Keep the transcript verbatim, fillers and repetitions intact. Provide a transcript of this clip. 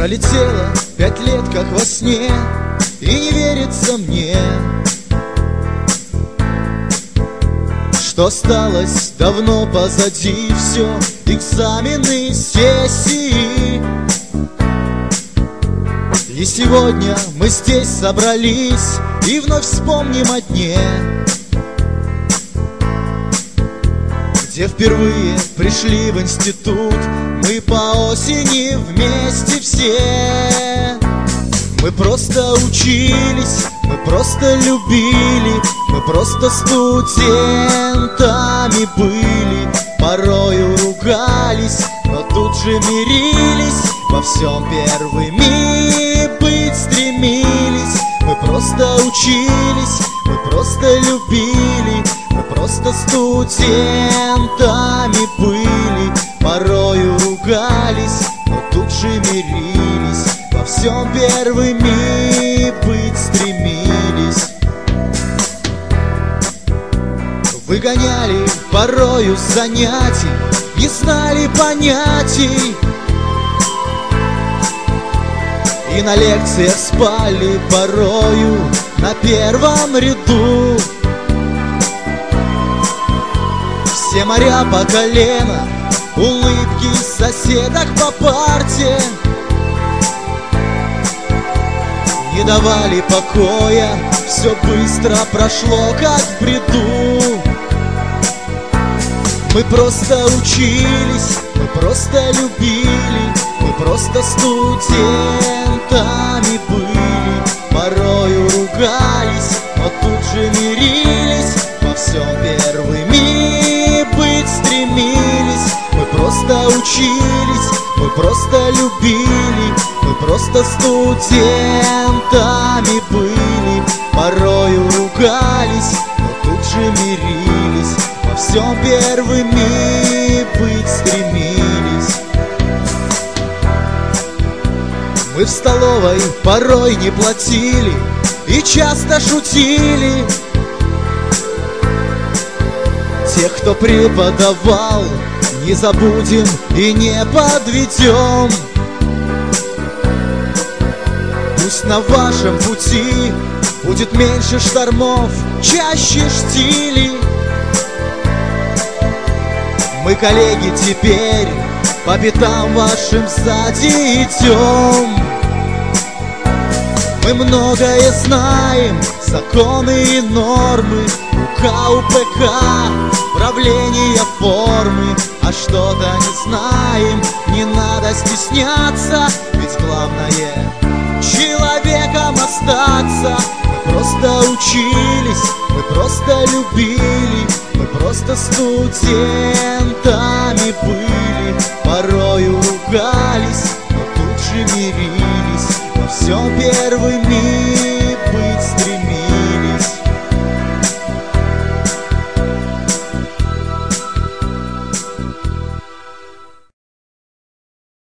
Пролетело пять лет, как во сне, и не верится мне, что осталось давно позади все, экзамены, сессии. И сегодня мы здесь собрались и вновь вспомним о дне, где впервые пришли в институт мы по осени вместе все. Мы просто учились, мы просто любили, мы просто студентами были. Порою ругались, но тут же мирились, во всем первыми быть стремились. Мы просто учились, мы просто любили, мы просто студентами были. Порою ругались, но тут же мирились, во всем первыми быть стремились. Выгоняли порою с занятий, не знали понятий, и на лекциях спали порою на первом ряду. Все моря по колено, улыбки соседок по парте не давали покоя, все быстро прошло, как в бреду. Мы просто учились, мы просто любили, мы просто студентами были. Порою ругались, но тут же мирились, во всем первыми быть стремились. Мы просто учились, мы просто любили, мы просто студентами были. Порою ругались, но тут же мирились, во всем первыми быть стремились. Мы в столовой порой не платили и часто шутили. Тех, кто преподавал, не забудем и не подведем. Пусть на вашем пути будет меньше штормов, чаще штилей. Мы, коллеги, теперь по пятам вашим сзади идем. Мы многое знаем, законы и нормы, УК, УПК, правления формы. А что-то не знаем, не надо стесняться, ведь главное человеком остаться. Мы просто учились, мы просто любили, мы просто студентами были. Порою ругались, но тут же мирились, во всем первыми